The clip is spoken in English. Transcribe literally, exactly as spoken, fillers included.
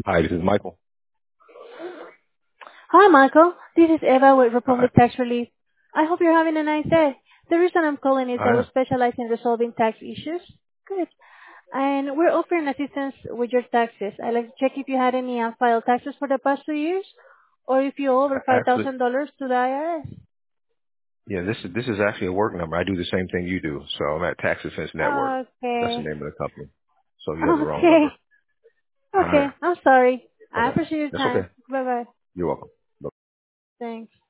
Hi, this is Michael. Hi, Michael. This is Eva with Hi. Republic Tax Relief. I hope you're having a nice day. The reason I'm calling is that I we am. specialize in resolving tax issues. Good. And we're offering assistance with your taxes. I'd like to check if you had any unfiled taxes for the past two years or if you owe over I actually, five thousand dollars to the I R S. yeah, this is this is actually a work number. I do the same thing you do. So I'm at Tax Defense Network. That's the Okay. name of the company. So you have the wrong Okay. number. All Okay. right. I'm sorry. I Okay. appreciate your That's time. okay. Bye-bye. You're welcome. Thanks.